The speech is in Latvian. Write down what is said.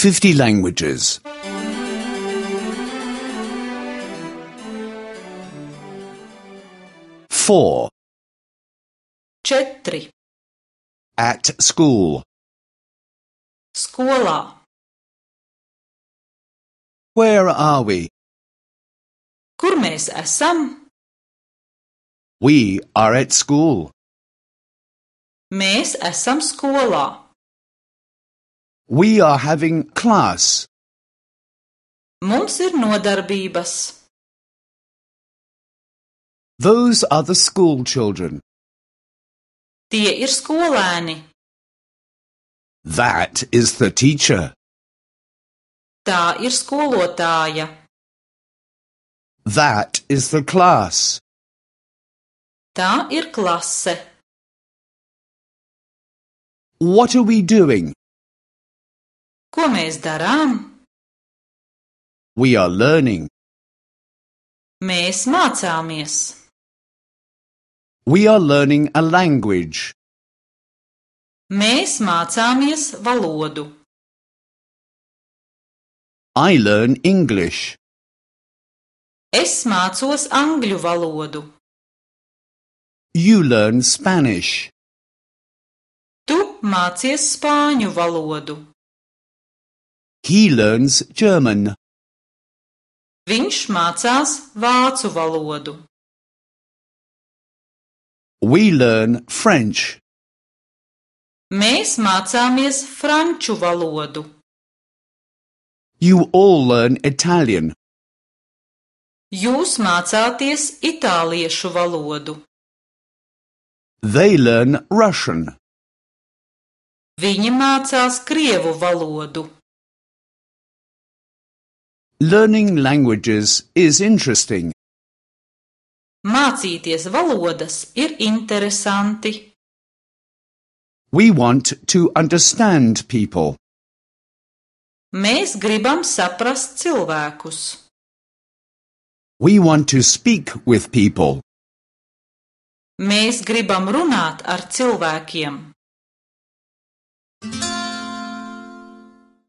50 languages. 4. 4. At school. Skolā. Where are we? Kur mēs esam? We are at school. Mēs esam skolā. We are having class. Mums ir nodarbības. Those are the school children. Tie ir skolēni. That is the teacher. Tā ir skolotāja. That is the class. Tā ir klase. What are we doing? Ko mēs darām? We are learning. Mēs mācāmies. We are learning a language. Mēs mācāmies valodu. I learn English. Es mācos angļu valodu. You learn Spanish. Tu mācies spāņu valodu. He learns German. Viņš mācās vācu valodu. We learn French. Mēs mācāmies franču valodu. You all learn Italian. Jūs mācāties itāliešu valodu. They learn Russian. Viņi mācās krievu valodu. Learning languages is interesting. Mācīties valodas ir interesanti. We want to understand people. Mēs gribam saprast cilvēkus. We want to speak with people. Mēs gribam runāt ar cilvēkiem.